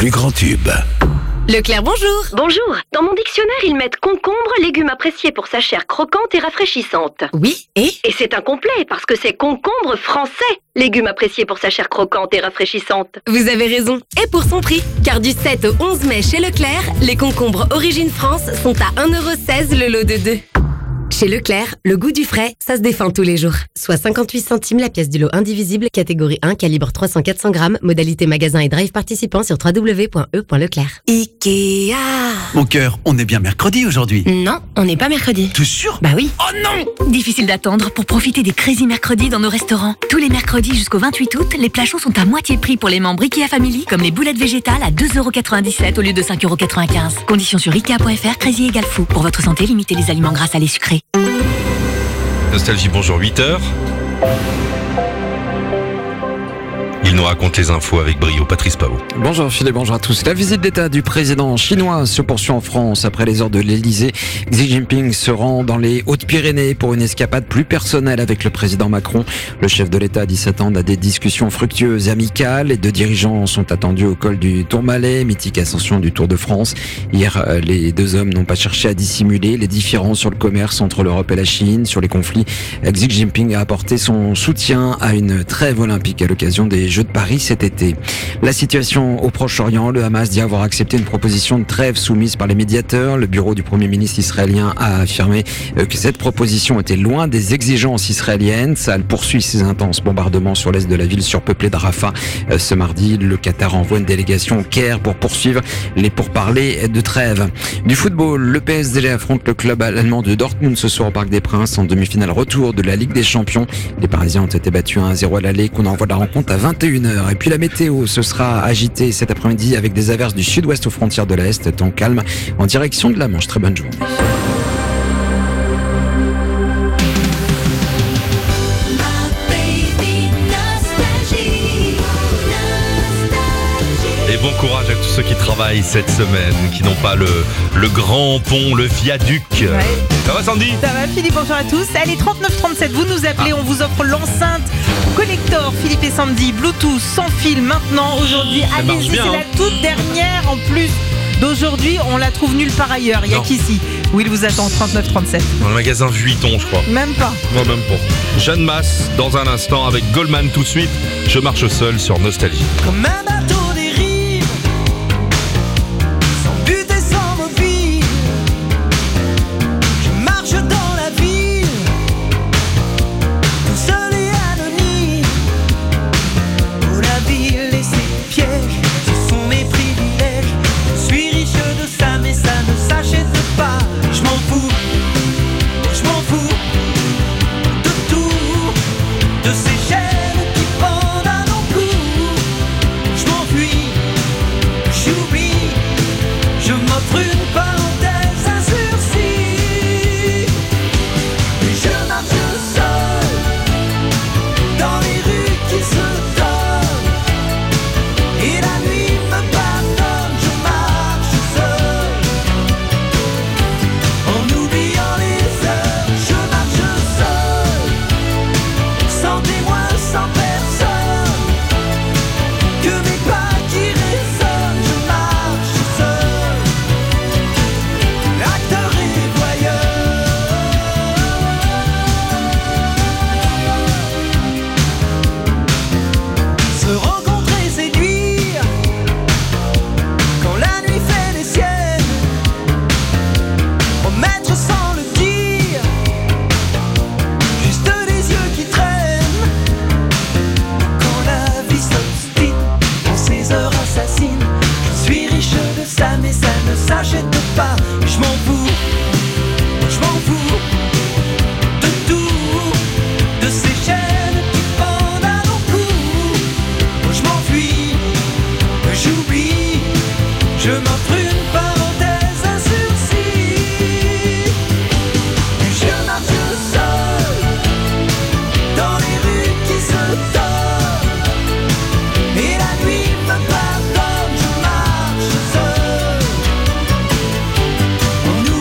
plus grands tubes. Leclerc, bonjour. Bonjour. Dans mon dictionnaire, ils mettent concombre, légume apprécié pour sa chair croquante et rafraîchissante. Oui, et c'est incomplet parce que c'est concombre français, légume apprécié pour sa chair croquante et rafraîchissante. Vous avez raison. Et pour son prix, car du 7 au 11 mai chez Leclerc, les concombres Origine France sont à 1,16€ le lot de 2. Chez Leclerc, le goût du frais, ça se défend tous les jours. Soit 58 centimes la pièce du lot indivisible, catégorie 1, calibre 300-400 grammes, modalité magasin et drive participant sur www.e.leclerc. Ikea. Mon cœur, on est bien mercredi aujourd'hui. Non, on n'est pas mercredi. T'es sûr? Bah oui. Oh non! Difficile d'attendre pour profiter des Crazy Mercredis dans nos restaurants. Tous les mercredis jusqu'au 28 août, les plats chauds sont à moitié prix pour les membres Ikea Family, comme les boulettes végétales à 2,97€ au lieu de 5,95€. Conditions sur Ikea.fr, Crazy égale fou. Pour votre santé, limitez les aliments gras, salés, sucrés. Nostalgie, bonjour, 8h. Il nous raconte les infos avec brio. Patrice Pao. Bonjour Philippe, bonjour à tous. La visite d'État du président chinois se poursuit en France. Après les ordres de l'Elysée, Xi Jinping se rend dans les Hautes-Pyrénées pour une escapade plus personnelle avec le président Macron. Le chef de l'État dit s'attendre à des discussions fructueuses et amicales. Les deux dirigeants sont attendus au col du Tourmalet, mythique ascension du Tour de France. Hier, les deux hommes n'ont pas cherché à dissimuler les différences sur le commerce entre l'Europe et la Chine. Sur les conflits, Xi Jinping a apporté son soutien à une trêve olympique à l'occasion des Jeux de Paris cet été. La situation au Proche-Orient, le Hamas dit avoir accepté une proposition de trêve soumise par les médiateurs. Le bureau du Premier ministre israélien a affirmé que cette proposition était loin des exigences israéliennes. Tsahal poursuit ses intenses bombardements sur l'est de la ville surpeuplée de Rafah. Ce mardi, le Qatar envoie une délégation au Caire pour poursuivre les pourparlers de trêve. Du football, le PSG affronte le club allemand de Dortmund ce soir au Parc des Princes en demi-finale retour de la Ligue des Champions. Les Parisiens ont été battus 1-0 à l'aller, qu'on envoie la rencontre à 21h. Et puis la météo, ce sera agité cet après-midi avec des averses du sud-ouest aux frontières de l'Est, temps calme en direction de la Manche. Très bonne journée. Et bon courage à tous ceux qui travaillent cette semaine, qui n'ont pas le grand pont, le viaduc. Ouais. Ça va Sandy? Ça va Philippe, bonjour à tous. Allez, 3937, vous nous appelez, on vous offre l'enceinte collector Philippe et Sandy, Bluetooth, sans fil maintenant, aujourd'hui. Ça marche Allez-y, bien, c'est hein. la toute dernière en plus d'aujourd'hui, on la trouve nulle part ailleurs, il n'y a Non. qu'ici où il vous attend, 3937. Dans le magasin Vuitton, je crois. Même pas. Non, même pas. Jeanne Masse, dans un instant, avec Goldman tout de suite. Je marche seul sur Nostalgie. Comme un bateau dérive, sans but et sans mobile. Je marche dans la ville, tout seul et anonyme. Où la ville et ses pièges, ce sont mes privilèges. Je suis riche de ça, mais ça ne s'achète pas. Je m'en fous de tout, de ces chaînes qui pendent à nos cous. Je m'enfuis, j'oublie, je m'offre une parenthèse, un sursis. Et je marche seul, dans les rues qui se donnent. Et la nuit me pardonne, je marche seul. En oubliant les heures, je marche seul. Sans témoin, sans personne, que mes pas qui résonnent, je marche seul, acteur et voyeur. Se rencontrer, séduire, quand la nuit fait les siennes, promettre sans le dire, juste des yeux qui traînent. Quand la vie s'obstine, en ces heures assassines, je suis riche de ça, mais ça ne s'achète pas. Je m'en fous de tout, de ces chaînes qui pendent à nos cous. Je m'enfuis, j'oublie, je m'offre une parenthèse, un sursis. Je marche seul, dans les rues qui se donnent. Et la nuit me pardonne, je marche seul. En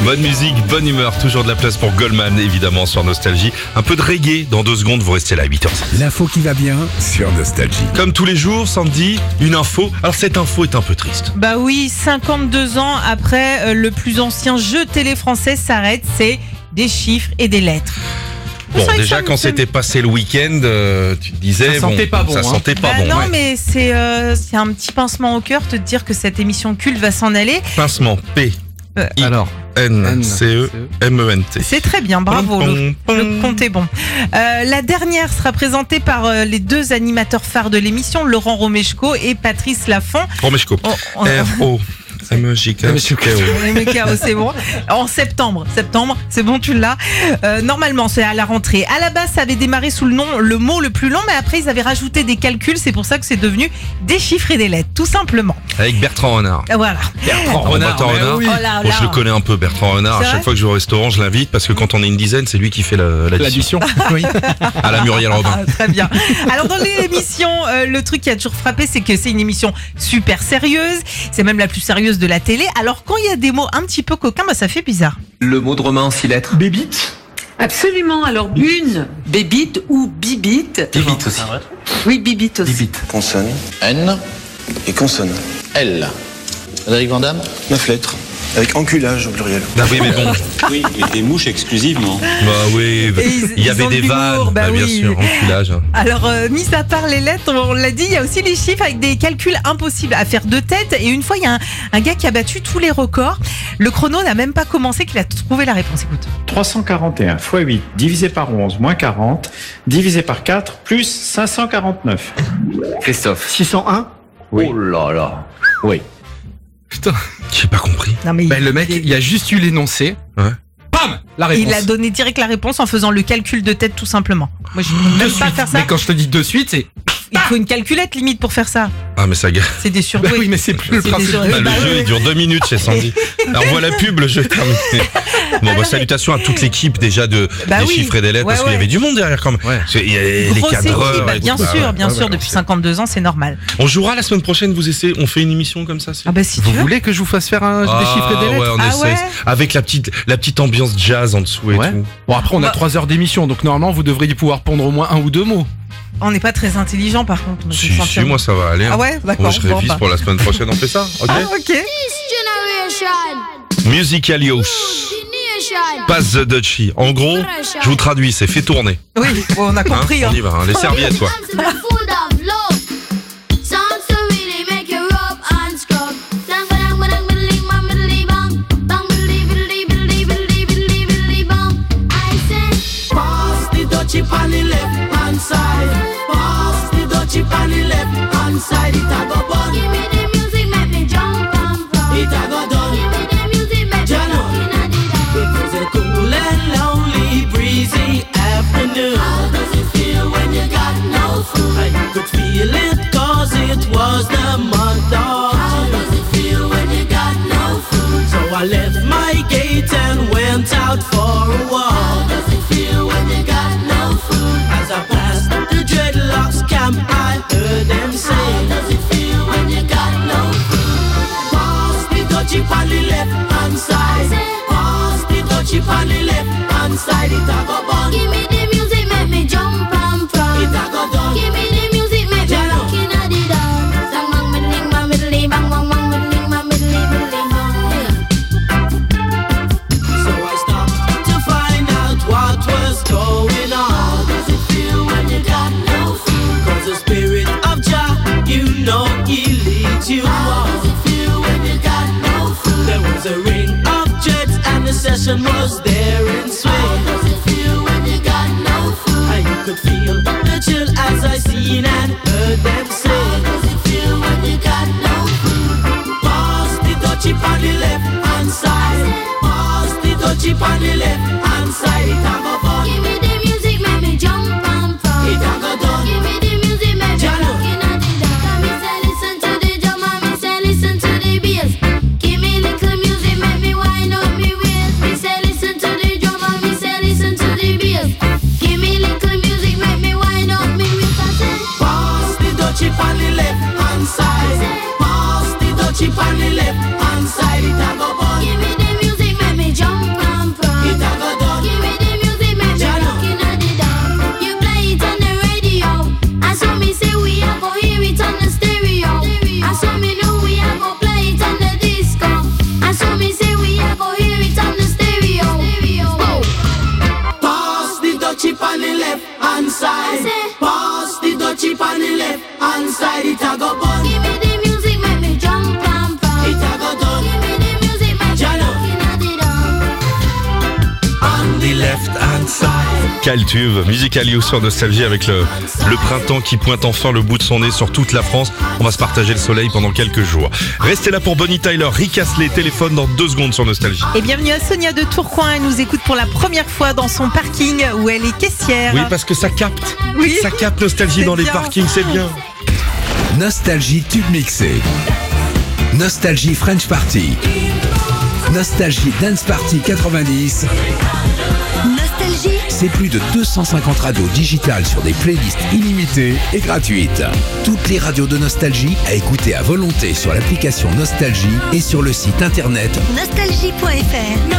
Bonne musique, bonne humeur, toujours de la place pour Goldman, évidemment, sur Nostalgie. Un peu de reggae, dans 2 secondes, vous restez là à 8h16. L'info qui va bien sur Nostalgie. Comme tous les jours, Sandy, une info. Alors cette info est un peu triste. Bah oui, 52 ans après le plus ancien jeu télé français s'arrête, c'est des chiffres et des lettres. Bon, déjà, quand c'était passé le week-end, tu te disais... Ça sentait pas bon. Ça sentait pas bon, non, ouais. mais c'est un petit pincement au cœur de te dire que cette émission culte va s'en aller. Pincement, Alors, P-I-N-C-E-M-E-N-T. C'est très bien, bravo, le compte est bon. La dernière sera présentée par les 2 animateurs phares de l'émission, Laurent Romeshko et Patrice Laffont. Romeshko. R-O-M-E-J-K-O. C'est bon. En septembre, c'est bon, tu l'as. Normalement, c'est à la rentrée. À la base, ça avait démarré sous le mot le plus long, mais après, ils avaient rajouté des calculs. C'est pour ça que c'est devenu des chiffres et des lettres, tout simplement. Avec Bertrand Renard. Voilà. Bertrand Renard. oui. Oh là Bon, là. je le connais un peu, Bertrand Renard. C'est À chaque vrai fois que je vais au restaurant, je l'invite parce que quand on est une dizaine, c'est lui qui fait l'addition. oui. À la Muriel Robin. Ah, très bien. Alors dans l'émission, le truc qui a toujours frappé, c'est que c'est une émission super sérieuse. C'est même la plus sérieuse de la télé. Alors quand il y a des mots un petit peu coquins, bah ça fait bizarre. Le mot de Romain en 6 lettres. Bébite. Absolument. Alors une bébite ou bibite. Bibite aussi. Oui, bibite aussi. Bibite. Consonne N et consonne. L. Frédéric Vandamme. 9 lettres. Avec enculage au pluriel. Bah oui, mais bon. Oui, mais des mouches exclusivement. Bah oui, il y avait des vannes. Bah bien oui. sûr, enculage. Alors, mis à part les lettres, on l'a dit, il y a aussi les chiffres avec des calculs impossibles à faire de tête. Et une fois, il y a un gars qui a battu tous les records. Le chrono n'a même pas commencé qu'il a trouvé la réponse. Écoute. 341 x 8 divisé par 11 moins 40 divisé par 4 plus 549. Christophe. 601. Oui. Oh là là. Oui. Putain, j'ai pas compris. Non, mais le mec, il a juste eu l'énoncé. Ouais. Bam, la réponse. Il a donné direct la réponse en faisant le calcul de tête tout simplement. Moi, je ne peux même pas faire ça. Mais quand je te dis de suite, c'est... Il faut une calculette limite pour faire ça. Ah, mais ça gâte. C'est des surdoués. Bah oui, mais c'est plus le principe. Le jeu, il dure 2 minutes chez Sandy. Alors, on voit la pub, le jeu est terminé. Bon, bah, salutations à toute l'équipe déjà des chiffres et des lettres, parce qu'il y avait du monde derrière quand même. Il y a les cadreurs. Bien sûr, depuis 52 ans, c'est normal. On jouera la semaine prochaine, on fait une émission comme ça. Ah bah si tu veux. Vous voulez que je vous fasse faire des chiffres et des lettres? Ouais, on essaie. Avec la petite ambiance jazz en dessous et tout. Bon, après, on a 3 heures d'émission, donc normalement, vous devriez pouvoir pondre au moins 1 ou 2 mots. On n'est pas très intelligent par contre. Si, moi ça va aller. Ah ouais, d'accord. Moi je révise pour la semaine prochaine, on fait ça. Ok. Ah, ok. Musicalios. Pass the Dutchie. En gros, je vous traduis, c'est fait tourner. Oui, on a compris. On y va, les serviettes quoi. Chip on the left hand side. Pass the dutch chip on the left hand side. It a go bun. Give me the music, make me jump and from. It a go done. Give me the music, make me jump in the dark. It was a cool and lonely, breezy afternoon. How does it feel when you got no food? I could feel it 'cause it was the month of June. How does it feel when you got no food? So I left my gate and went out for a walk. How does it feel when you got no food? As I passed the dreadlocks camp, I heard them say, how does it feel when you got no food? Pass the dutchie on the left hand side. Pass the dutchie on the left hand side. It a go bun. Give me the music, make me jump and from. It a go done. Give me the music, make me rock in the dance. Bang bang middling, bang middling, bang bang bang middling, bang middling, middling bang. So I stopped to find out what was going on. How does it feel when you got no food? 'Cause the spirit of Jah, you know he leads you on. How does it feel when you got no food? There was a ring of jets and the session was there in swing. How does it feel when you got no food? And you could feel the chill as I seen and heard them say. How does it feel when you got no food? Pass the dutchie on the left hand side. Pass the dutchie on the left hand side. It a go fun. Give me the music, make me jump and from. It a go done. Give me the music, make me rock in the dark. Me say listen to the drum and me say listen to the bass. Give me little music, make me wind up me waist. Me say listen to the drum and me say listen to the bass. Give me little music, make me wind up me waist. I say pass the dutchie on Quel tube, Musical You sur Nostalgie avec le printemps qui pointe enfin le bout de son nez sur toute la France. On va se partager le soleil pendant quelques jours. Restez là pour Bonnie Tyler, Rick Astley, téléphone dans 2 secondes sur Nostalgie. Et bienvenue à Sonia de Tourcoing, elle nous écoute pour la première fois dans son parking où elle est caissière. Oui, parce que ça capte. Oui. Ça capte Nostalgie dans les parkings, c'est bien. Nostalgie tube mixé. Nostalgie French Party. Nostalgie Dance Party 90. Nostalgie. C'est plus de 250 radios digitales sur des playlists illimitées et gratuites. Toutes les radios de Nostalgie à écouter à volonté sur l'application Nostalgie et sur le site internet Nostalgie.fr.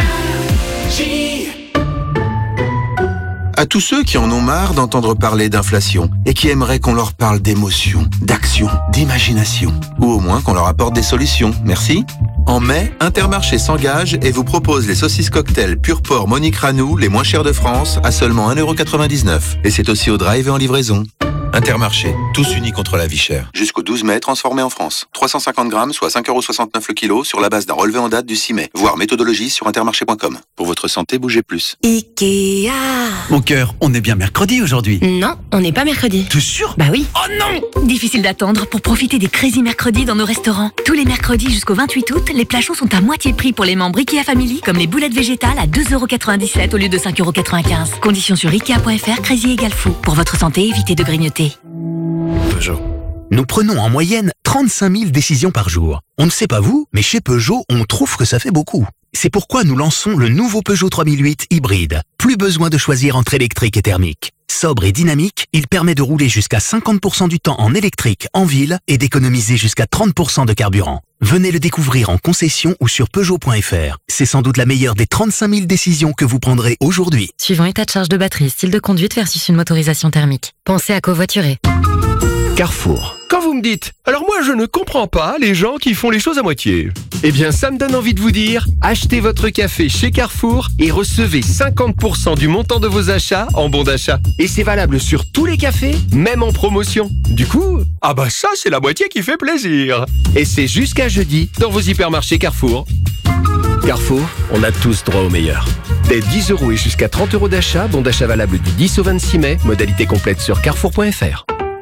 À tous ceux qui en ont marre d'entendre parler d'inflation et qui aimeraient qu'on leur parle d'émotion, d'action, d'imagination, ou au moins qu'on leur apporte des solutions. Merci. En mai, Intermarché s'engage et vous propose les saucisses cocktail pur porc Monique Ranou, les moins chères de France, à seulement 1,99 €. Et c'est aussi au drive et en livraison. Intermarché, tous unis contre la vie chère. Jusqu'au 12 mai, transformé en France. 350 grammes, soit 5,69 € le kilo, sur la base d'un relevé en date du 6 mai. Voir méthodologie sur intermarché.com. Pour votre santé, bougez plus. Ikea. Mon cœur, on est bien mercredi aujourd'hui. Non, on n'est pas mercredi. T'es sûr? Bah oui. Oh non! Difficile d'attendre pour profiter des Crazy Mercredis dans nos restaurants. Tous les mercredis jusqu'au 28 août, les plats chauds sont à moitié prix pour les membres Ikea Family, comme les boulettes végétales à 2,97 € au lieu de 5,95 €. Conditions sur Ikea.fr, Crazy égale fou. Pour votre santé, évitez de grignoter. Peugeot. Nous prenons en moyenne 35 000 décisions par jour. On ne sait pas vous, mais chez Peugeot, on trouve que ça fait beaucoup. C'est pourquoi nous lançons le nouveau Peugeot 3008 hybride. Plus besoin de choisir entre électrique et thermique. Sobre et dynamique, il permet de rouler jusqu'à 50% du temps en électrique en ville et d'économiser jusqu'à 30% de carburant. Venez le découvrir en concession ou sur Peugeot.fr. C'est sans doute la meilleure des 35 000 décisions que vous prendrez aujourd'hui. Suivant état de charge de batterie, style de conduite versus une motorisation thermique. Pensez à covoiturer. Carrefour. Quand vous me dites « Alors moi je ne comprends pas les gens qui font les choses à moitié », eh bien ça me donne envie de vous dire « Achetez votre café chez Carrefour et recevez 50% du montant de vos achats en bon d'achat. Et c'est valable sur tous les cafés, même en promotion. Du coup, ah bah ça c'est la moitié qui fait plaisir. Et c'est jusqu'à jeudi dans vos hypermarchés Carrefour. Carrefour, on a tous droit au meilleur. Dès 10 € et jusqu'à 30 € d'achat, bon d'achat valable du 10 au 26 mai, modalité complète sur carrefour.fr.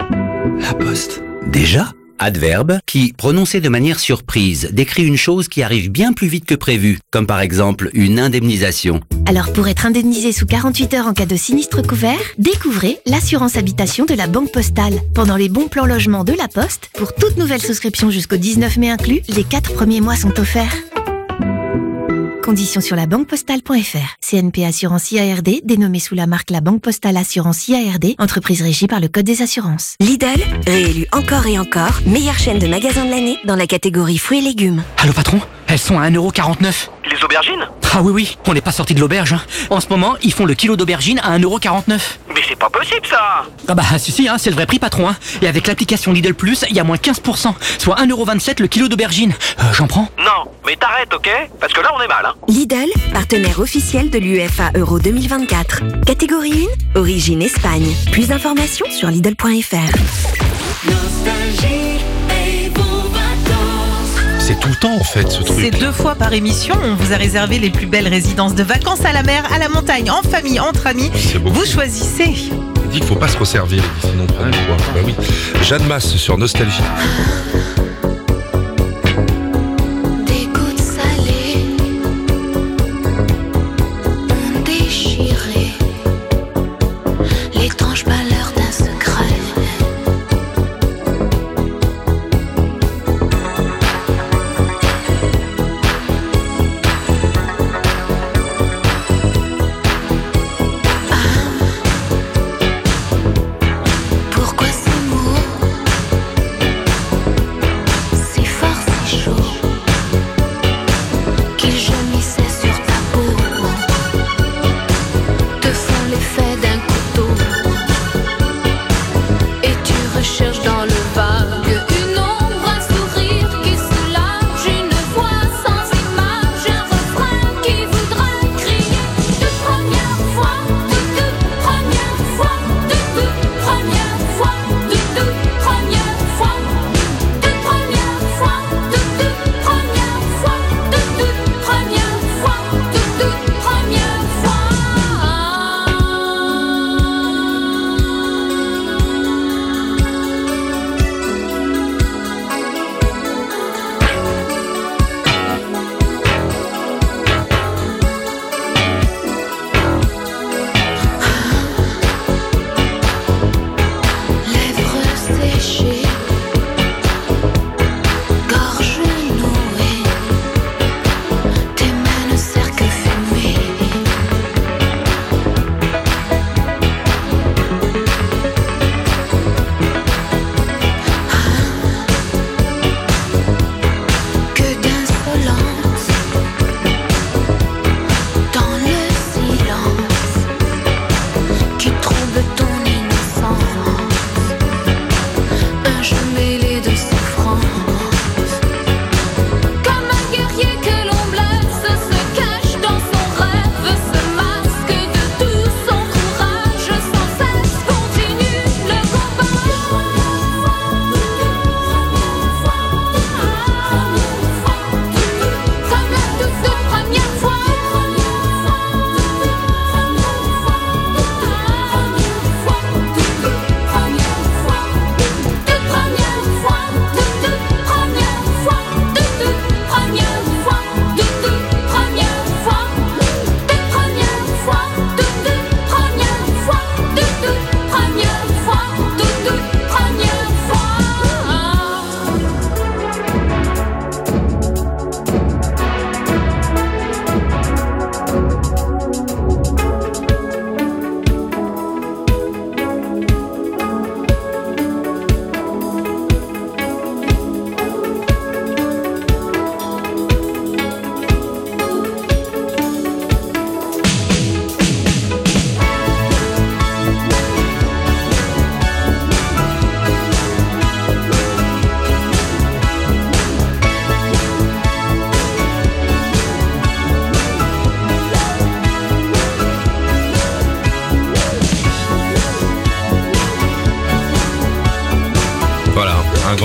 La Poste. Déjà? Adverbe qui, prononcé de manière surprise, décrit une chose qui arrive bien plus vite que prévu, comme par exemple une indemnisation. Alors pour être indemnisé sous 48 heures en cas de sinistre couvert, découvrez l'assurance habitation de la Banque Postale. Pendant les bons plans logement de la Poste, pour toute nouvelle souscription jusqu'au 19 mai inclus, les 4 premiers mois sont offerts. Conditions sur la banquepostale.fr. CNP Assurance IARD, dénommée sous la marque La Banque Postale Assurance IARD, entreprise régie par le Code des assurances. Lidl, réélu encore et encore, meilleure chaîne de magasins de l'année dans la catégorie fruits et légumes. Allô patron, elles sont à 1,49 €. Les aubergines? Ah oui, on n'est pas sorti de l'auberge. En ce moment, ils font le kilo d'aubergines à 1,49 €. Mais c'est pas possible ça! Ah bah si, c'est le vrai prix patron. Et avec l'application Lidl Plus, il y a moins 15%, soit 1,27 € le kilo d'aubergines. J'en prends? Non, mais t'arrêtes, ok? Parce que là on est mal, hein. Lidl, partenaire officiel de l'UEFA Euro 2024. Catégorie 1, origine Espagne. Plus d'informations sur Lidl.fr. C'est tout le temps en fait ce truc. C'est 2 fois par émission. On vous a réservé les plus belles résidences de vacances à la mer, à la montagne, en famille, entre amis. Vous choisissez. Il dit qu'il faut pas se resservir, sinon on prend le poids. Bah oui. Jeanne Masse sur Nostalgie. L'étrange pâleur d'un secret. Pourquoi ces mots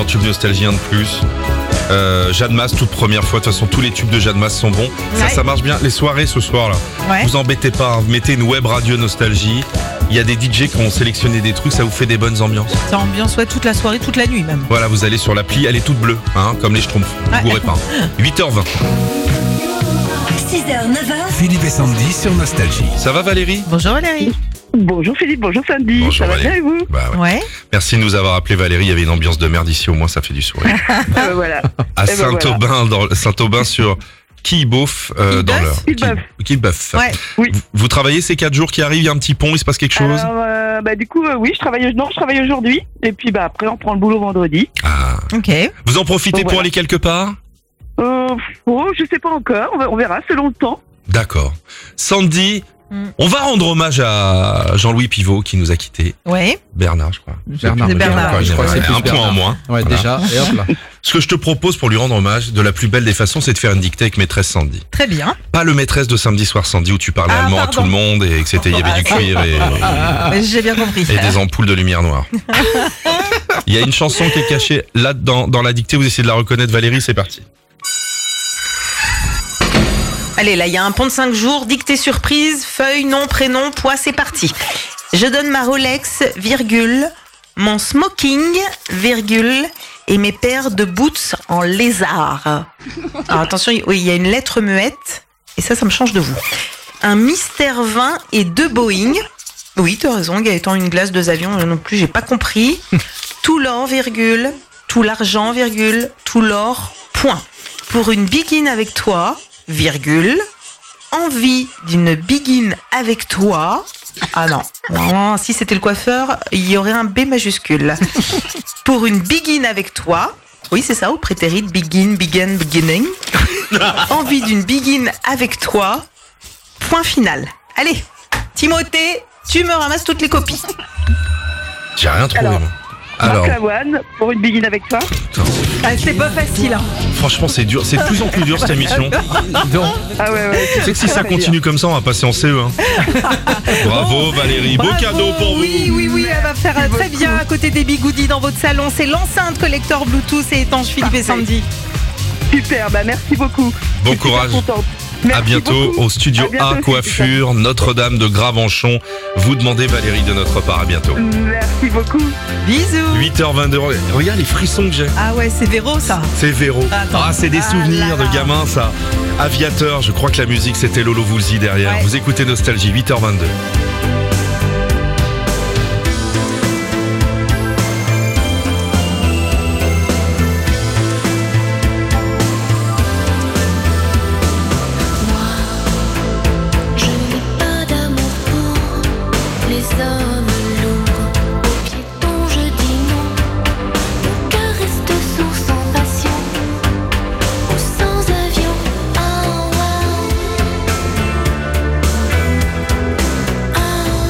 grand tube nostalgie, un de plus. Jeanne Masse, toute première fois. De toute façon, tous les tubes de Jeanne Masse sont bons. Ça marche bien. Les soirées ce soir là. Ouais. Vous embêtez pas. Vous mettez une web radio nostalgie. Il y a des DJ qui ont sélectionné des trucs. Ça vous fait des bonnes ambiances. Ça ambiance toute la soirée, toute la nuit même. Voilà, vous allez sur l'appli. Elle est toute bleue, comme les Schtroumpfs. Vous bourrez pas. 8h20. 6h, 9h. Philippe et Sandy sur Nostalgie. Ça va Valérie? Bonjour Valérie. Bonjour Philippe, bonjour Sandy. Bonjour, ça va Valérie. bien et vous? Bah ouais. Ouais. Merci de nous avoir appelé Valérie. Il y avait une ambiance de merde ici. Au moins, ça fait du sourire. Voilà. À Saint-Aubin, dans Saint-Aubin sur Quillebeuf, dans l'heure. Quillebeuf. Ouais. Oui. Vous travaillez ces 4 jours qui arrivent, il y a un petit pont, il se passe quelque chose? Alors, du coup, oui, je travaille aujourd'hui. Et puis, après, on prend le boulot vendredi. Ah. Ok. Vous en profitez pour aller quelque part? Je sais pas encore. On verra selon le temps. D'accord. Sandy, on va rendre hommage à Jean-Louis Pivot qui nous a quittés. Ouais. Bernard, je crois. Bernard. Je crois que c'est un point en moins. Ouais, Voilà. déjà, et hop là. Ce que je te propose pour lui rendre hommage, de la plus belle des façons, c'est de faire une dictée avec Maîtresse Sandy. Très bien. Pas le Maîtresse de Samedi Soir Sandy où tu parlais allemand à tout le monde et que il y avait du cuir J'ai bien compris. et des ampoules de lumière noire. Il y a une chanson qui est cachée là dans la dictée, vous essayez de la reconnaître. Valérie, c'est parti. Allez, là, il y a un pont de 5 jours, dictée surprise, feuille, nom, prénom, poids, c'est parti. Je donne ma Rolex, virgule, mon smoking, virgule, et mes paires de boots en lézard. Alors attention, oui, il y a une lettre muette, et ça me change de vous. Un Mystère 20 et 2 Boeing. Oui, tu as raison, Gaëtan, une glace, 2 avions, non plus, j'ai pas compris. Tout l'or, virgule, tout l'argent, virgule, tout l'or, point. Pour une begin avec toi, virgule, envie d'une begin avec toi. Ah non, non, si c'était le coiffeur, il y aurait un B majuscule. Pour une begin avec toi, oui c'est ça, au prétérit, begin, begin, beginning. Envie d'une begin avec toi, point final. Allez, Timothée, tu me ramasses toutes les copies. J'ai rien trouvé, moi. Marc Lavoine, pour une begin avec toi. C'est pas facile, hein. Franchement, c'est dur. C'est de plus en plus dur cette émission. Donc, Ah ouais. tu sais que si ça continue comme ça, on va passer en CE. Bravo Valérie, beau cadeau pour vous. Oui, elle va faire très bien à côté des bigoudis dans votre salon. C'est l'enceinte collector Bluetooth et étanche Philippe et Sandy. Super, merci beaucoup. Bon courage. À bientôt au studio A Coiffure, Notre-Dame de Gravenchon. Vous demandez Valérie de notre part. À bientôt. Merci beaucoup. Bisous. 8h22. Regarde les frissons que j'ai. Ah ouais, c'est Véro ça. C'est Véro. C'est des souvenirs de gamin ça. Aviateur, je crois que la musique c'était Lolo Woolsey derrière. Ouais. Vous écoutez Nostalgie, 8h22. Je n'ai pas d'amour pour les hommes lourds. Aux piétons, je dis non. Mon cœur reste sourd sans passion. Aux sans-avions, ah ouais. Ah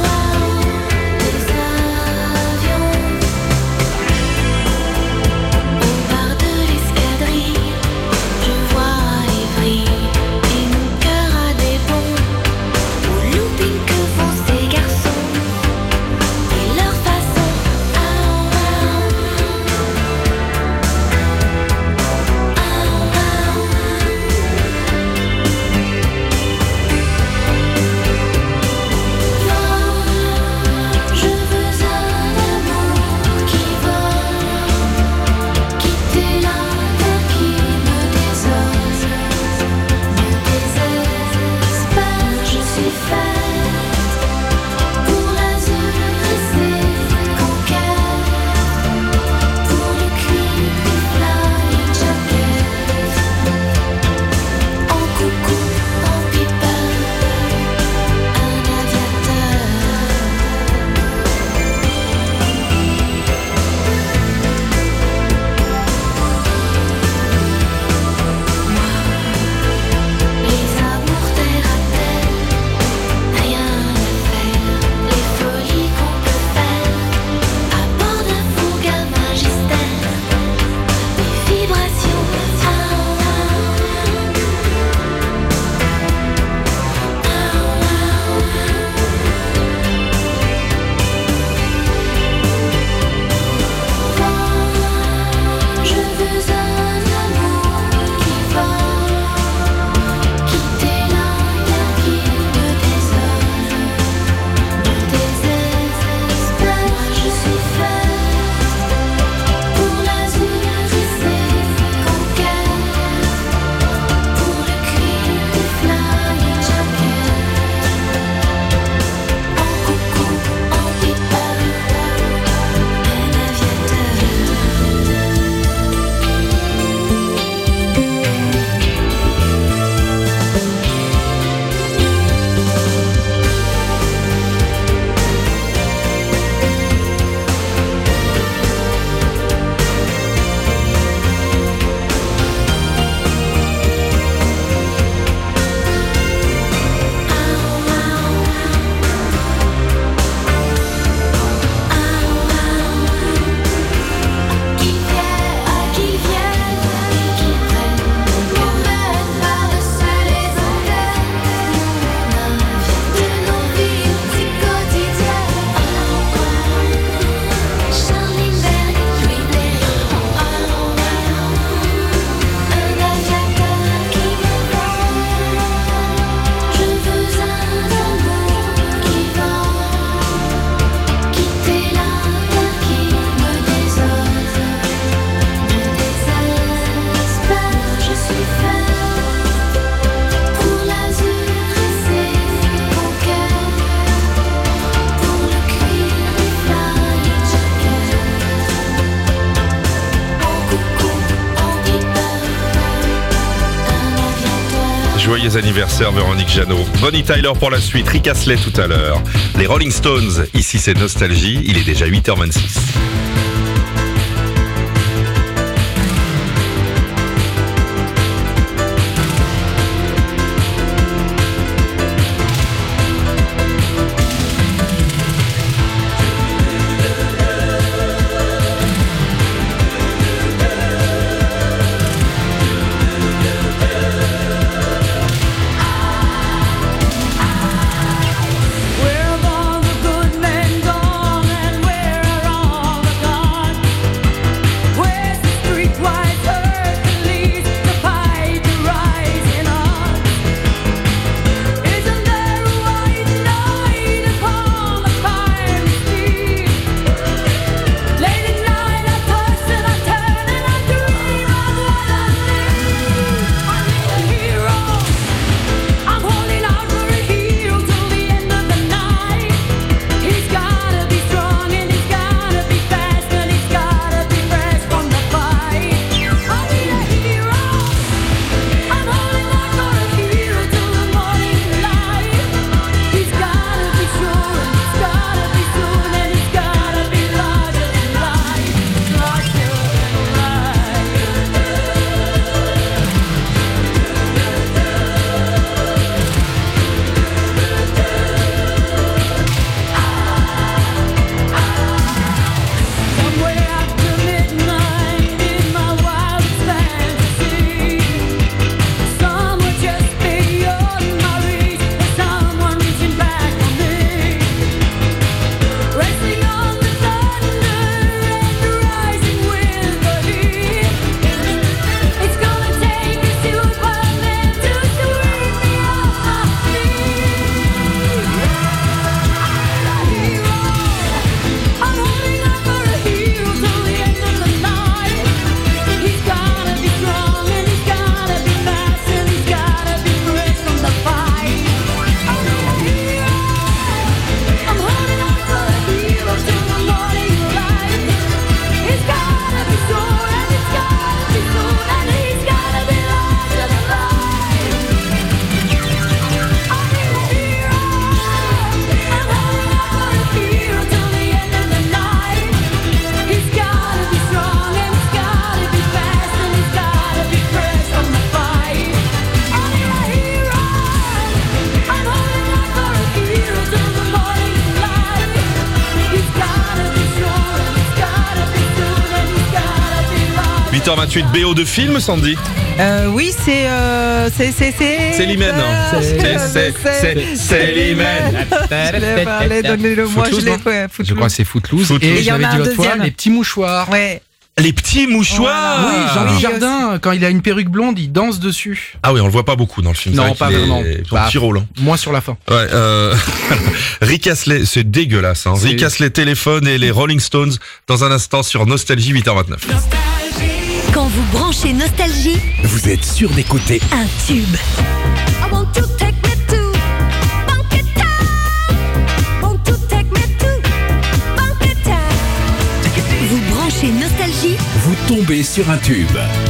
joyeux anniversaire Véronique Jeannot. Bonnie Tyler pour la suite, Rick Astley tout à l'heure. Les Rolling Stones, ici c'est Nostalgie, il est déjà 8h26. BO de film, Sandy. Oui, c'est Célimène. Célimène. Donnez-le-moi, je l'ai fait. Je crois que c'est Footloose. Et j'avais dit l'autre fois, les petits mouchoirs. Ouais. Les petits mouchoirs. Oui, Jean Jardin, quand il a une perruque blonde, il danse dessus. Ah oui, on le voit pas beaucoup dans le film. Non, pas vraiment. Son petit rôle. Hein. Moins sur la fin. Ouais. Rick Astley, c'est dégueulasse. Hein. Rick Astley téléphone et les Rolling Stones dans un instant sur Nostalgie 8h29. Quand vous branchez Nostalgie, vous êtes sûr d'écouter un tube. Vous branchez Nostalgie, vous tombez sur un tube.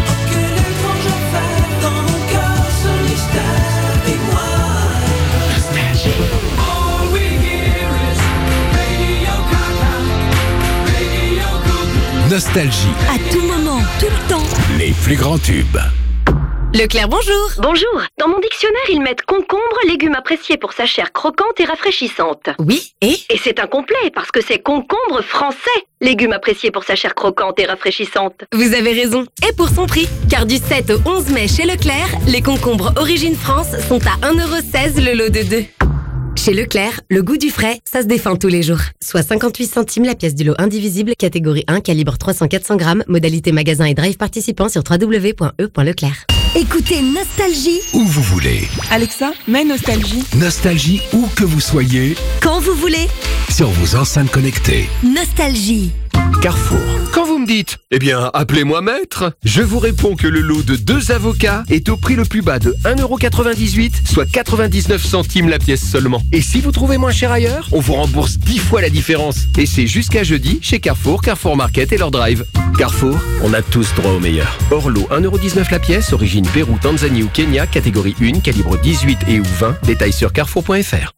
Nostalgie. À tout moment, tout le temps. Les plus grands tubes. Leclerc, bonjour. Bonjour. Dans mon dictionnaire, ils mettent concombre, légume apprécié pour sa chair croquante et rafraîchissante. Oui, et c'est incomplet parce que c'est concombre français, légume apprécié pour sa chair croquante et rafraîchissante. Vous avez raison. Et pour son prix, car du 7 au 11 mai chez Leclerc, les concombres Origine France sont à 1,16€ le lot de 2. Chez Leclerc, le goût du frais, ça se défend tous les jours. Soit 58 centimes la pièce du lot indivisible, catégorie 1, calibre 300-400 grammes, modalité magasin et drive participant sur www.e.leclerc. Écoutez Nostalgie où vous voulez. Alexa, mets Nostalgie. Nostalgie où que vous soyez. Quand vous voulez. sur vos enceintes connectées. Nostalgie. Carrefour. Quand vous me dites, eh bien, appelez-moi maître, je vous réponds que le lot de 2 avocats est au prix le plus bas de 1,98€, soit 99 centimes la pièce seulement. Et si vous trouvez moins cher ailleurs, on vous rembourse 10 fois la différence. Et c'est jusqu'à jeudi chez Carrefour, Carrefour Market et leur drive. Carrefour, on a tous droit au meilleur. Hors lot, 1,19€ la pièce, origine Pérou, Tanzanie ou Kenya, catégorie 1, calibre 18 et ou 20. Détails sur carrefour.fr.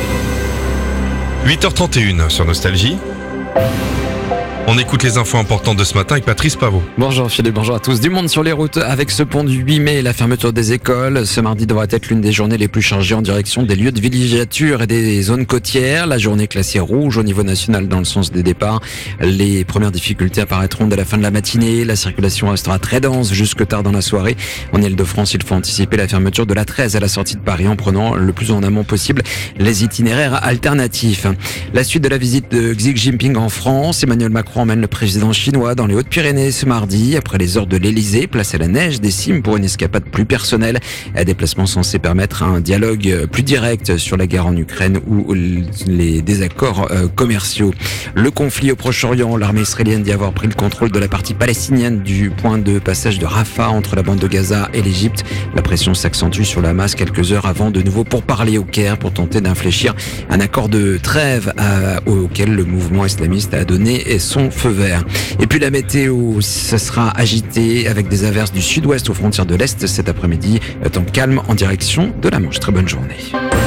8h31 sur Nostalgie. On écoute les infos importantes de ce matin avec Patrice Pavot. Bonjour Philippe, bonjour à tous. Du monde sur les routes avec ce pont du 8 mai et la fermeture des écoles. Ce mardi devrait être l'une des journées les plus chargées en direction des lieux de villégiature et des zones côtières. La journée classée rouge au niveau national dans le sens des départs. Les premières difficultés apparaîtront dès la fin de la matinée. La circulation restera très dense jusque tard dans la soirée. En Ile-de-France, il faut anticiper la fermeture de la 13 à la sortie de Paris en prenant le plus en amont possible les itinéraires alternatifs. La suite de la visite de Xi Jinping en France. Emmanuel Macron emmène le président chinois dans les Hautes-Pyrénées ce mardi. Après les heures de l'Elysée, place à la neige des cimes pour une escapade plus personnelle. Un déplacement censé permettre un dialogue plus direct sur la guerre en Ukraine ou les désaccords commerciaux. Le conflit au Proche-Orient, l'armée israélienne dit avoir pris le contrôle de la partie palestinienne du point de passage de Rafah entre la bande de Gaza et l'Égypte. La pression s'accentue sur le Hamas quelques heures avant de nouveau pourparlers au Caire pour tenter d'infléchir un accord de trêve auquel le mouvement islamiste a donné son feu vert. Et puis la météo, ça sera agité avec des averses du sud-ouest aux frontières de l'Est cet après-midi. Temps calme en direction de la Manche. Très bonne journée.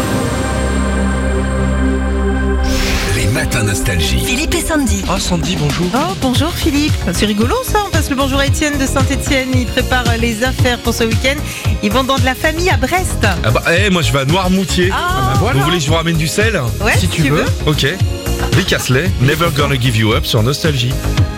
Les matins Nostalgie. Philippe et Sandy. Oh Sandy, bonjour. Oh bonjour Philippe. C'est rigolo ça, on passe le bonjour à Étienne de Saint-Étienne. Il prépare les affaires pour ce week-end. Ils vont dans de la famille à Brest. Ah bah, moi je vais à Noirmoutier. Voilà. Vous voulez que je vous ramène du sel? Ouais, si tu veux. Ok. Rick Astley, Never Gonna Give You Up sur Nostalgie.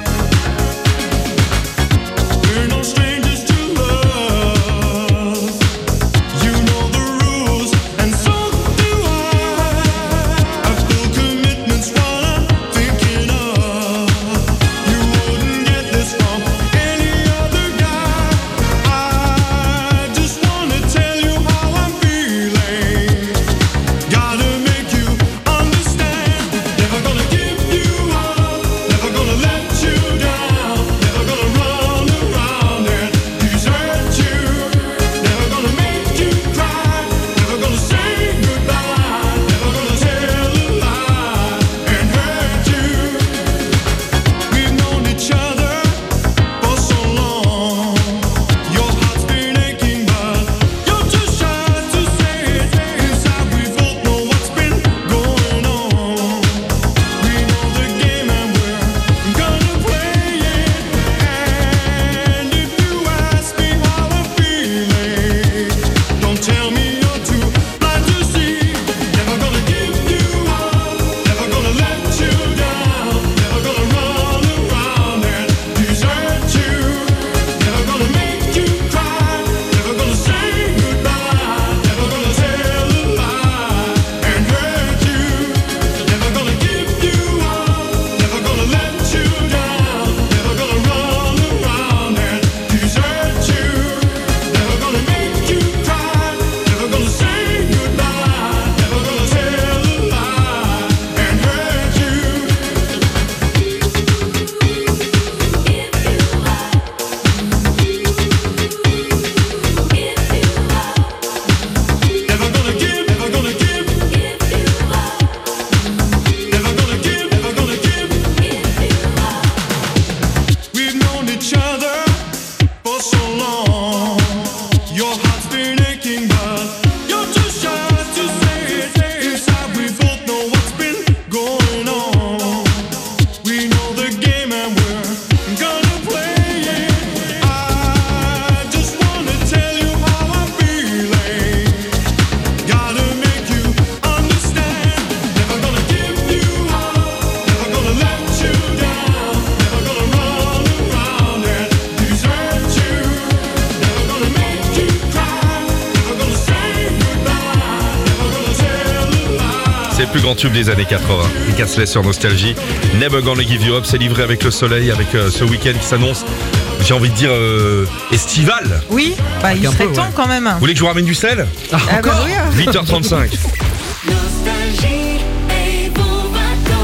C'est le plus grand tube des années 80. Rick Astley sur Nostalgie. Never Gonna Give You Up, c'est livré avec le soleil, avec ce week-end qui s'annonce, j'ai envie de dire, estival. Oui, bah, il serait temps quand même. Vous voulez que je vous ramène du sel? Encore bah oui. 8h35. Nostalgie et vos vacances.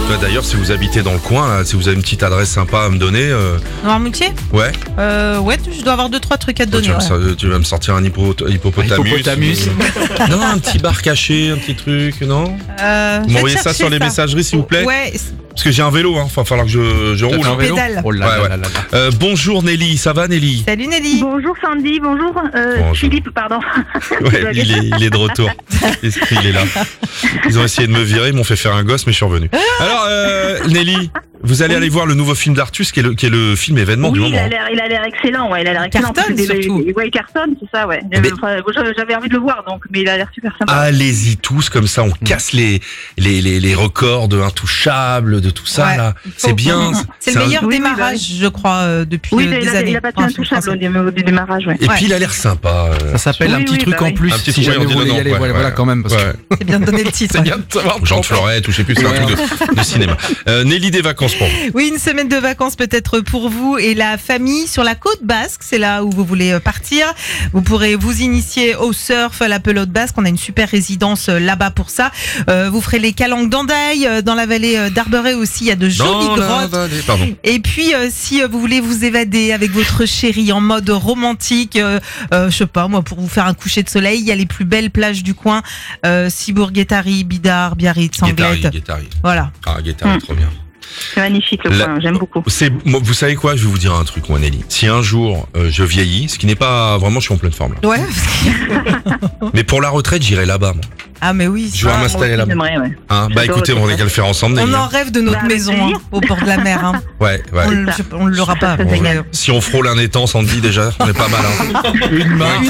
Bah, d'ailleurs, si vous habitez dans le coin, là, si vous avez une petite adresse sympa à me donner. Noirmoutier ? Ouais. Ouais, je dois avoir 2-3 trucs à te donner. Tu vas me sortir un hippopotamus. Non, un petit bar caché, un petit truc, non Vous m'envoyez ça sur les messageries, s'il vous plaît. Ouais. Parce que j'ai un vélo, il va falloir que je roule. Un vélo. Oh là là là là. Bonjour Nelly, ça va Nelly? Salut Nelly. Bonjour Sandy, bonjour. Philippe, pardon. Ouais, il est de retour. Il est là. Ils ont essayé de me virer, ils m'ont fait faire un gosse, mais je suis revenu. Alors Nelly, vous allez aller voir le nouveau film d'Artus, qui est le film événement du moment. Il a l'air excellent, ouais. Il a l'air excellent. Il cartonne, c'est ça, ouais. J'avais envie de le voir, donc, mais il a l'air super sympa. Allez-y tous, comme ça, on casse les records de Intouchables, de tout ça, là. C'est bien. C'est le meilleur démarrage, je crois, depuis des années. Il a battu Intouchable au démarrage, ouais. Et puis, il a l'air sympa. Ça s'appelle Un petit truc en plus. Un petit si jamais vous voulez y aller, voilà, quand même. C'est bien de donner le titre. C'est bien de savoir. Jean de Florette, ou je sais plus, c'est un truc de cinéma. Nelly, des vacances pour vous. Oui, une semaine de vacances peut-être pour vous et la famille sur la côte basque. C'est là où vous voulez partir. Vous pourrez vous initier au surf, à la pelote basque. On a une super résidence là-bas pour ça. Vous ferez les calanques d'Andaille. Dans la vallée d'Arberet aussi, il y a de jolies grottes. Et puis, si vous voulez vous évader avec votre chérie en mode romantique, je sais pas, moi, pour vous faire un coucher de soleil, il y a les plus belles plages du coin. Cibourg, Guétari, Bidart, Biarritz, Sanglette. Guétari. Voilà. Ah, Guétari, trop bien. C'est magnifique le coin, j'aime beaucoup. Vous savez quoi, je vais vous dire un truc, moi Nelly. Si un jour je vieillis, ce qui n'est pas vraiment, je suis en pleine forme là. Ouais. Mais pour la retraite, j'irai là-bas, moi. Ah mais oui. Je vais m'installer là-bas. Ouais. Hein, bah écoutez, on est qu'à le faire ensemble, Nelly. On en rêve de notre maison au bord de la mer. Hein. Ouais. On ne l'aura pas. Si on frôle un étang, Sandy, déjà, on est pas mal. Hein. Une mare,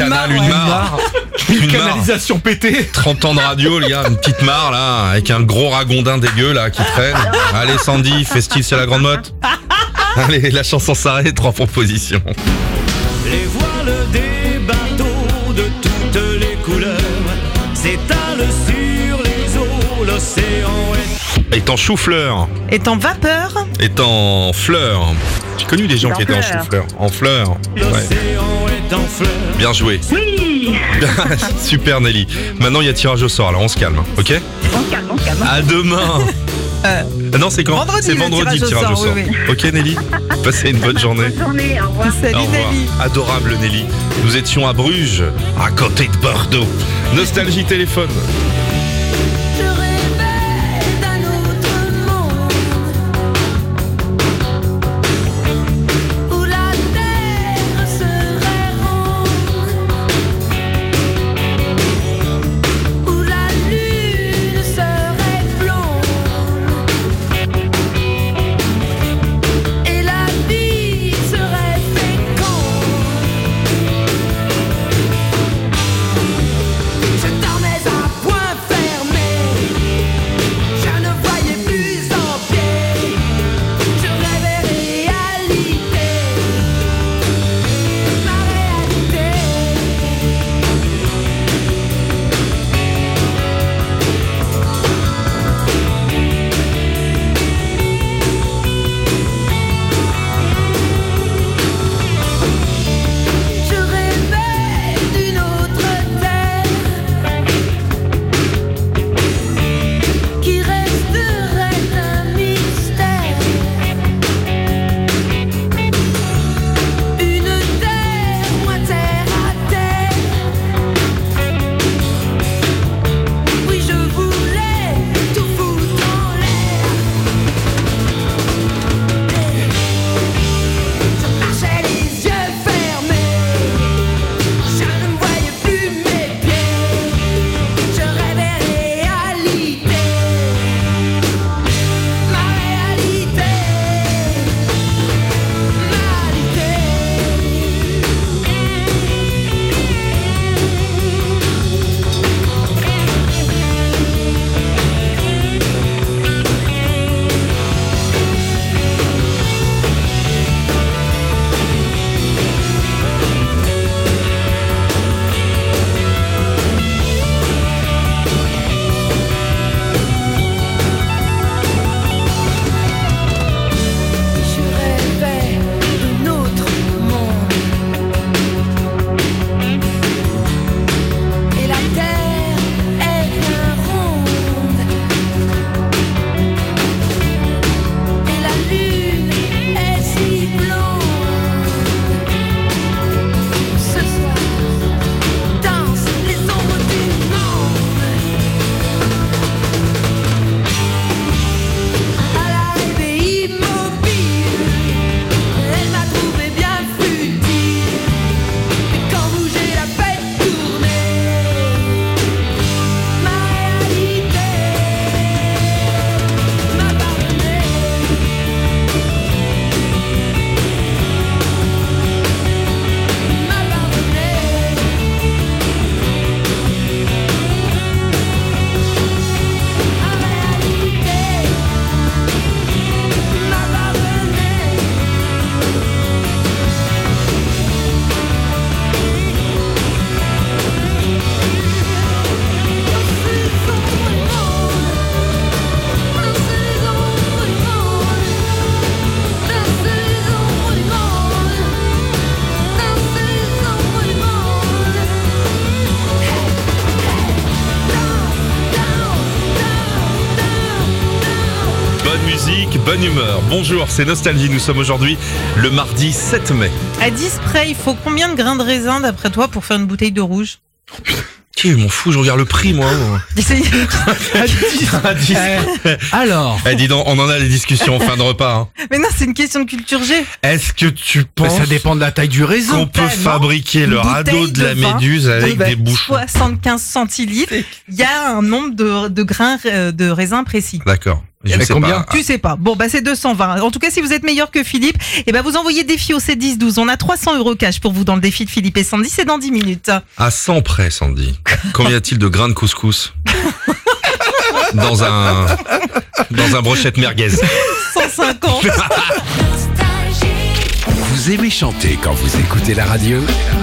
une canalisation pétée. 30 ans de radio, les gars, une petite mare là, avec un gros ragondin dégueu là qui traîne. Allez Sandy, festive, c'est la grande motte. Allez, la chanson s'arrête, 3 propositions. Les voiles des bateaux de toutes les couleurs s'étalent sur les eaux, l'océan est en chou-fleur. Est en vapeur. Est en fleur. J'ai connu des gens qui étaient en chou-fleur. En fleur. L'océan est en fleur. Bien joué. Oui. Super Nelly. Maintenant il y a tirage au sort, alors on se calme, ok? On se calme. À demain. Non, c'est quand? Vendredi, c'est vendredi le tirage au sort. Oui. Ok Nelly, passez une bonne journée. Bonne journée, au revoir. Salut au revoir. Nelly. Adorable Nelly. Nous étions à Bruges, à côté de Bordeaux. Nostalgie téléphone. Je rêvais d'un autre monde où la terre serait ronde, où la lune serait blonde et la vie serait féconde. Je dormais à point musique, bonne humeur. Bonjour, c'est Nostalgie. Nous sommes aujourd'hui le mardi 7 mai. À 10 près, il faut combien de grains de raisin d'après toi pour faire une bouteille de rouge? Je m'en fous, je regarde le prix, moi. À 10. Alors. Dis donc, on en a les discussions en fin de repas. Hein. Mais non, c'est une question de culture G. Est-ce que tu penses ça dépend de la taille du raisin qu'on peut fabriquer le radeau de la méduse avec des bouchons 75 centilitres, il y a un nombre de grains de raisin précis. D'accord. Je sais combien pas. Tu sais pas. Bon, c'est 220. En tout cas, si vous êtes meilleur que Philippe, vous envoyez défi au 7-10-12. On a 300 € cash pour vous dans le défi de Philippe et Sandy. C'est dans 10 minutes. À 100 près, Sandy. Combien y a-t-il de grains de couscous dans un brochette merguez? 150. Vous aimez chanter quand vous écoutez la radio?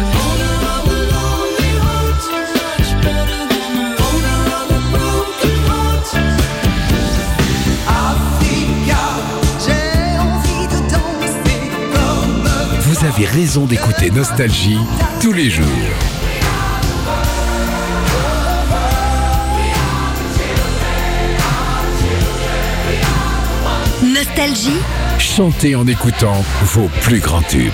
Vous avez raison d'écouter Nostalgie tous les jours. Nostalgie. Chantez en écoutant vos plus grands tubes.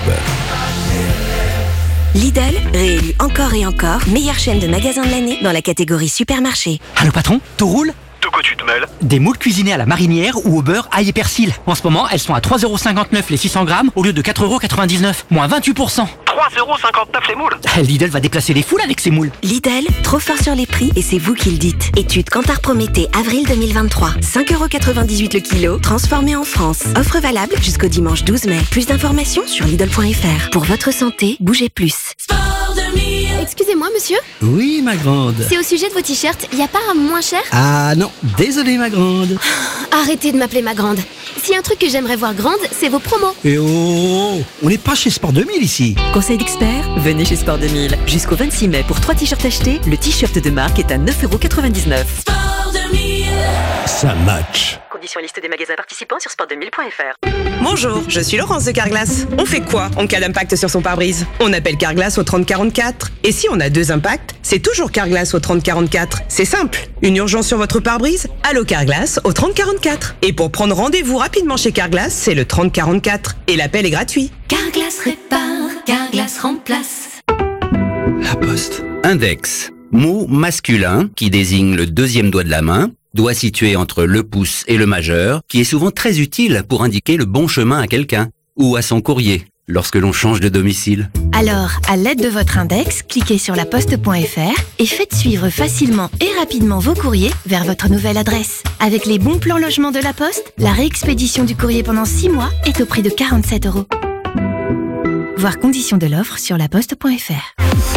Lidl, réélu encore et encore, meilleure chaîne de magasins de l'année dans la catégorie supermarché. Allô patron, tout roule? De quoi tu te mêles? Des moules cuisinées à la marinière ou au beurre, ail et persil. En ce moment, elles sont à 3,59€ les 600 grammes au lieu de 4,99€, moins 28%. 3,59€ les moules? Lidl va déplacer les foules avec ses moules. Lidl, trop fort sur les prix et c'est vous qui le dites. Étude Kantar Prométhée, avril 2023. 5,98€ le kilo, transformé en France. Offre valable jusqu'au dimanche 12 mai. Plus d'informations sur Lidl.fr. Pour votre santé, bougez plus. Excusez-moi, monsieur. Oui, ma grande. C'est au sujet de vos t-shirts. Y a pas un moins cher? Ah non, désolé, ma grande. Arrêtez de m'appeler ma grande. S'il y a un truc que j'aimerais voir grande, c'est vos promos. Et oh, on n'est pas chez Sport 2000 ici. Conseil d'expert, venez chez Sport 2000. Jusqu'au 26 mai, pour 3 t-shirts achetés, le t-shirt de marque est à 9,99€. Sport 2000. Ça match. Conditions et liste des magasins participants sur sport2000.fr. Bonjour, je suis Laurence de Carglass. On fait quoi en cas d'impact sur son pare-brise? On appelle Carglass au 3044. Et si on a 2 impacts, c'est toujours Carglass au 3044. C'est simple. Une urgence sur votre pare-brise? Allô Carglass au 3044. Et pour prendre rendez-vous rapidement chez Carglass, c'est le 3044. Et l'appel est gratuit. Carglass répare, Carglass remplace. La Poste. Index. Mot masculin qui désigne le deuxième doigt de la main, doigt situé entre le pouce et le majeur, qui est souvent très utile pour indiquer le bon chemin à quelqu'un ou à son courrier lorsque l'on change de domicile. Alors, à l'aide de votre index, cliquez sur laposte.fr et faites suivre facilement et rapidement vos courriers vers votre nouvelle adresse. Avec les bons plans logement de la Poste, la réexpédition du courrier pendant 6 mois est au prix de 47€. Voir conditions de l'offre sur laposte.fr.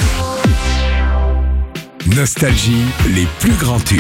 Nostalgie, les plus grands tubes.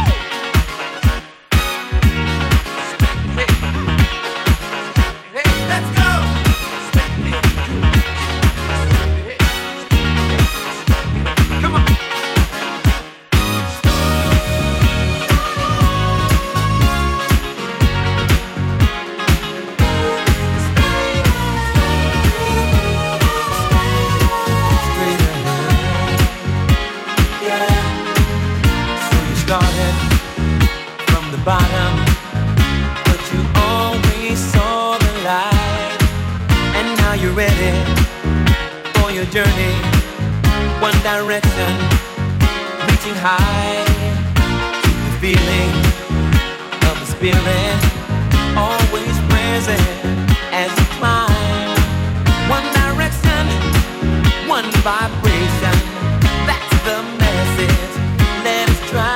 Bottom, but you always saw the light, and now you're ready for your journey. One direction, reaching high. Keep the feeling of the spirit always present as you climb. One direction, one vibration. That's the message. Let us try.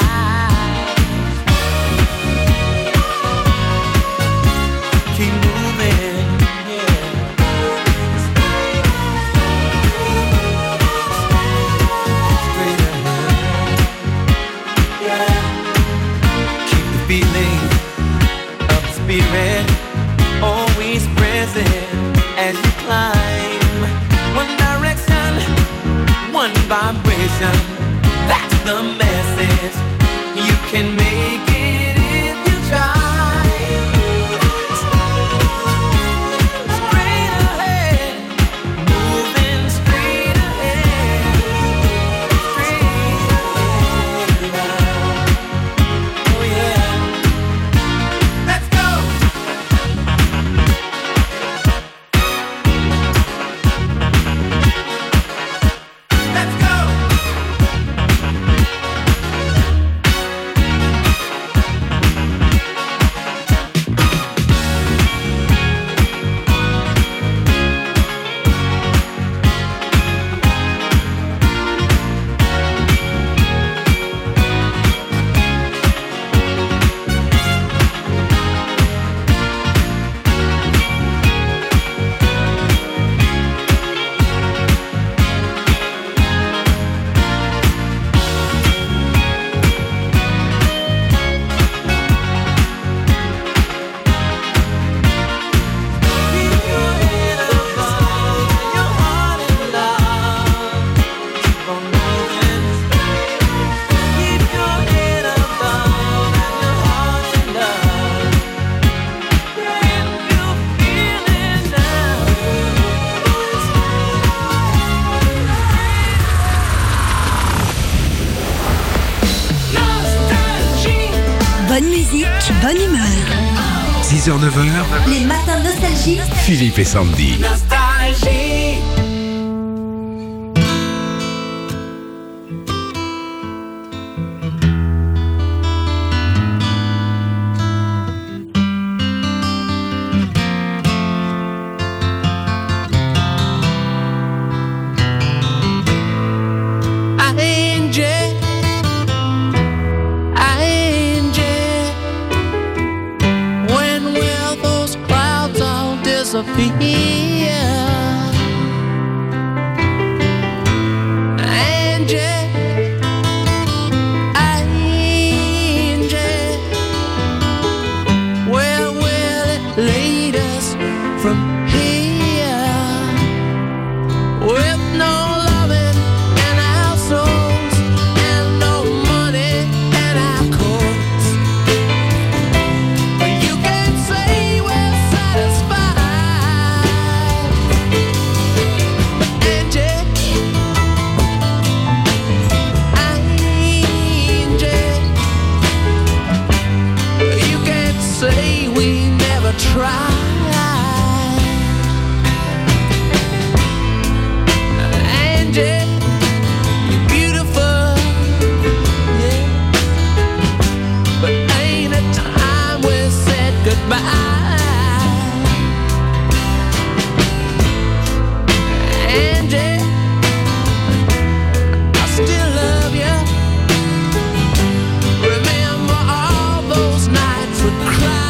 Keep moving, yeah. Straight ahead, yeah. Keep the feeling of the spirit always present as you climb. One direction, one vibration. That's the message. You can make it if you try. Bonne musique, bonne humeur. 6h, 9h, Les matins nostalgie. Philippe et Sandy. Nostalgie. Disappear. Angel, where will it lead us from here? With no loving in our souls and no money in our coats, you can say we're satisfied. Say we never tried. Angie, you're beautiful, yeah. But ain't it time we said goodbye? Angie, I still love you. Remember all those nights we cried.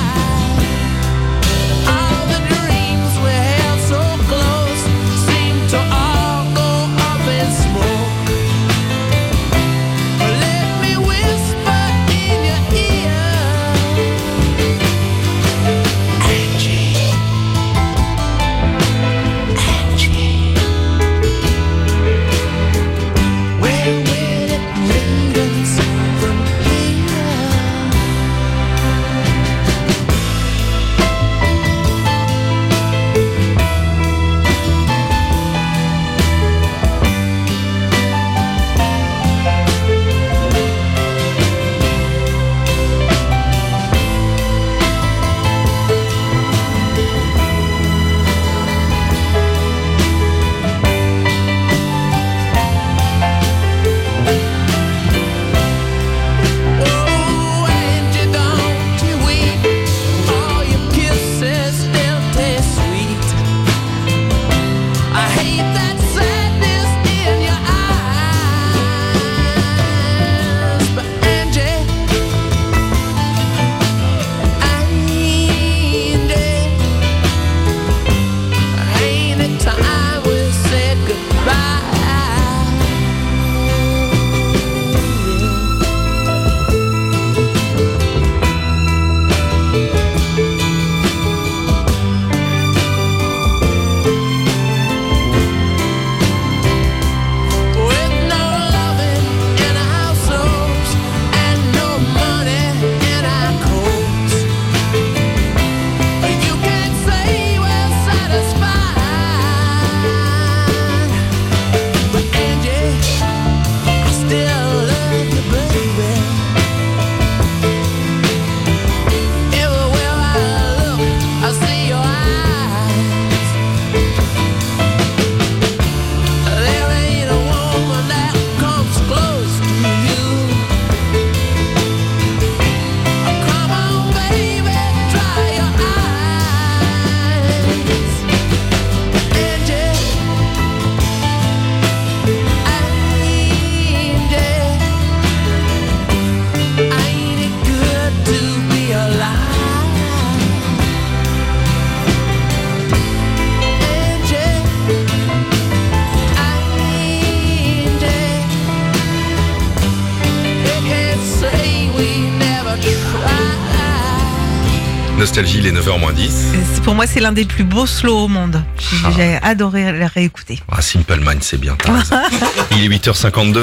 Nostalgie, les 9h-10. Pour moi, c'est l'un des plus beaux slow au monde. J'ai adoré les réécouter. Ah, Simple Minds, c'est bien. Il est 8h52.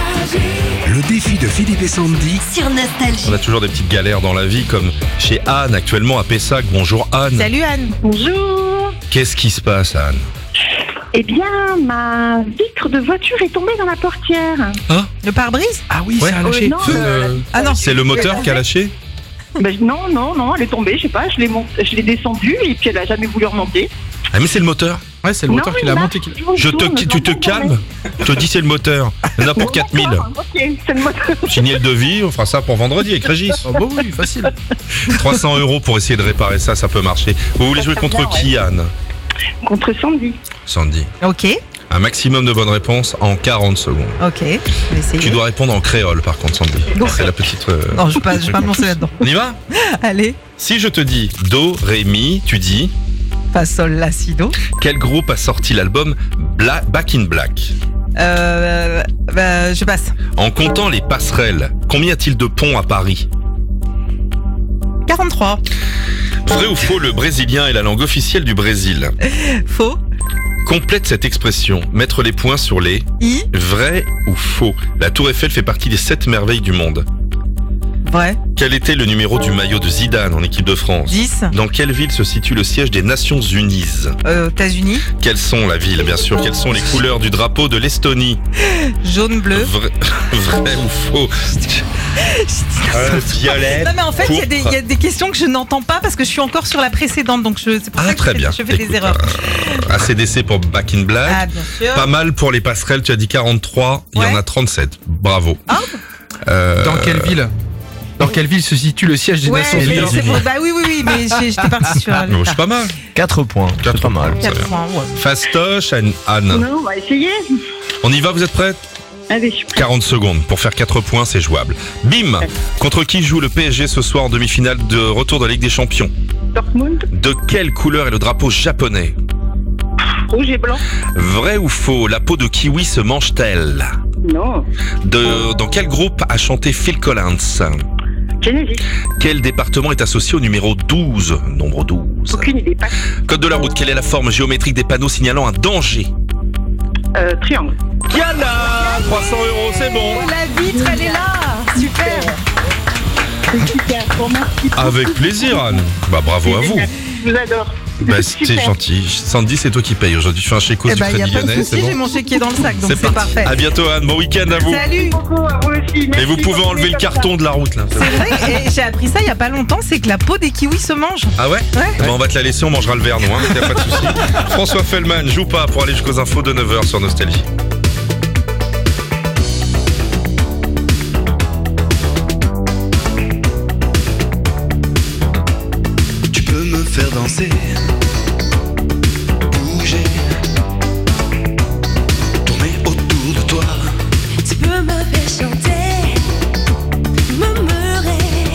Le défi de Philippe et Sandy sur Nostalgie. On a toujours des petites galères dans la vie, comme chez Anne, actuellement à Pessac. Bonjour Anne. Salut Anne. Bonjour. Qu'est-ce qui se passe, Anne? Eh bien, ma vitre de voiture est tombée dans la portière. Hein? Le pare-brise? Ah oui, ça a lâché. non, Ah non. C'est le moteur qui a lâché? Ben, non, elle est tombée, je sais pas, je l'ai descendue et puis elle a jamais voulu remonter. Ah mais c'est le moteur. Ouais, c'est le moteur qui l'a monté. Tu te calmes. Je te dis c'est le moteur. Il y en a pour 4000. Ok, c'est le moteur. Signer le devis, on fera ça pour vendredi avec Régis. Oh bah oui, facile. 300 € pour essayer de réparer ça, ça peut marcher. Vous voulez jouer contre qui, Anne? Contre Sandy. Sandy. Ok, Un maximum de bonnes réponses en 40 secondes. ok, je vais essayer. Tu dois répondre en créole par contre, Sandy. C'est la petite... Non, je vais pas me lancer là-dedans. On y va? Allez, Si je te dis Do, Ré, Mi, tu dis... Fa, Sol, La, Si, Do. Quel groupe a sorti l'album Back in Black? Je passe. En comptant les passerelles, combien y a-t-il de ponts à Paris? 43. Vrai ou faux, le brésilien est la langue officielle du Brésil? Faux. Complète cette expression, mettre les points sur les... I. Vrai ou faux, la Tour Eiffel fait partie des 7 merveilles du monde? Vrai. Quel était le numéro du maillot de Zidane en équipe de France? 10. Dans quelle ville se situe le siège des Nations Unies? États-Unis. Quelles sont la ville, bien sûr? Quelles sont les couleurs du drapeau de l'Estonie? Jaune, bleu. Vrai ou faux? Violet. Non mais en fait il y pourpre. a des questions que je n'entends pas parce que je suis encore sur la précédente, donc c'est pour ça que très bien. je fais des Écoute, erreurs. ACDC pour Back in Black. Ah, bien sûr. Pas mal pour les passerelles, tu as dit 43, il y en a 37. Bravo. Dans quelle ville? Dans quelle ville se situe le siège des Nations mais Unies? c'est pour- bah oui, mais j'étais partie sur la C'est pas mal. 4 points. 4 pas mal. 4 points, ouais. Fastoche, Anne. Non, on va essayer. On y va, vous êtes prêts? Allez, je suis prête. 40 secondes. Pour faire 4 points, c'est jouable. Bim! Contre qui joue le PSG ce soir en demi-finale de retour de la Ligue des Champions? Dortmund, De quelle couleur est le drapeau japonais? rouge et blanc. Vrai ou faux, la peau de kiwi se mange-t-elle? Non. Dans quel groupe a chanté Phil Collins? Genesis. Quel département est associé au numéro 12? Nombre 12. Aucune idée. Pas. Code de la route, quelle est la forme géométrique des panneaux signalant un danger? Triangle. Yana! 300 €, c'est bon. Oh, la vitre, elle est là. Super. C'est super. Bon, merci. Avec plaisir, Anne. Bah bravo à vous. Je vous adore. Bah, c'est Super. gentil. Sandy, c'est toi qui paye aujourd'hui. Tu fais un chéco Eh du ben, y a Crédit pas de Lyonnais, souci, c'est j'ai bon? mon chéquier dans le sac, donc C'est c'est parti. parfait. À bientôt, Anne. Bon week-end à vous. Salut. Beaucoup à vous aussi. Et Merci vous pouvez pour enlever le comme carton ça. de la route là. C'est vrai, et j'ai appris ça il y a pas longtemps, c'est que la peau des kiwis se mange. Ah ouais, Eh ben, on va te la laisser, on mangera le verre, nous, hein. Y a pas de souci. François Fellman, joue pas pour aller jusqu'aux infos de 9h sur Nostalgie. Tu peux me faire danser, bouger, tourner autour de toi. Tu peux me faire chanter, murmurer,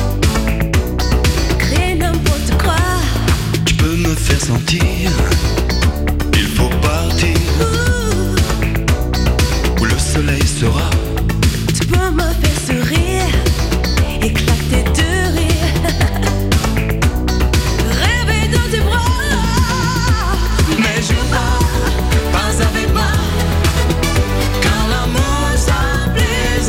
créer n'importe quoi. Tu peux me faire sentir, il faut partir, où le soleil sera. Tu peux me faire sourire, éclater de rire, rêver dans tes bras. Mais je pas avec moi, car l'amour ça plaisir.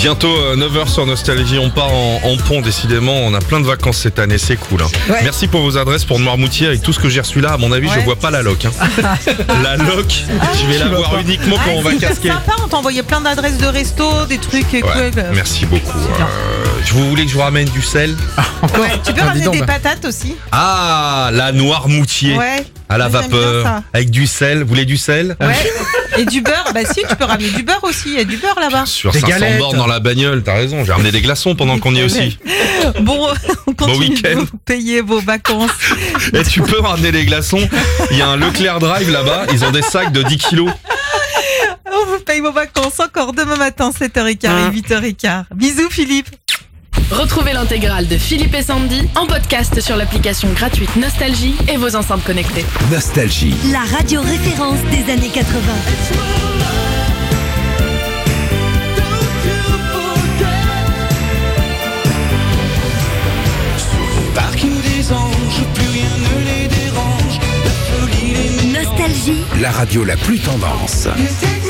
Bientôt 9h sur Nostalgie, on part en pont décidément, on a plein de vacances cette année, c'est cool. Hein. Ouais. Merci pour vos adresses pour Noirmoutier, avec tout ce que j'ai reçu là, à mon avis je vois pas la loc. Hein. La loc, je vais la voir uniquement quand on va casquer. C'est sympa, on t'a envoyé plein d'adresses de resto, des trucs et Merci beaucoup. Vous voulez que je vous ramène du sel? Ouais, tu peux ramener des patates aussi. Ah, la Noirmoutier. Ouais. À la vapeur, avec du sel. Vous voulez du sel? Ouais. Et du beurre. Bah si, tu peux ramener du beurre aussi. Il y a du beurre là-bas. Sur 500 bornes dans la bagnole, t'as raison. J'ai ramené des glaçons pendant qu'on y est aussi. Bon, on continue week-end. de payer vos vacances. Et tu peux ramener les glaçons. Il y a un Leclerc Drive là-bas. Ils ont des sacs de 10 kilos. On vous paye vos vacances encore demain matin, 7h15 et 8h15. Bisous Philippe. Retrouvez l'intégrale de Philippe et Sandy en podcast sur l'application gratuite Nostalgie et vos enceintes connectées. Nostalgie. La radio référence des années 80. Parking des anges, plus rien ne les dérange. La folie, les Nostalgie. La radio la plus tendance. mélanges.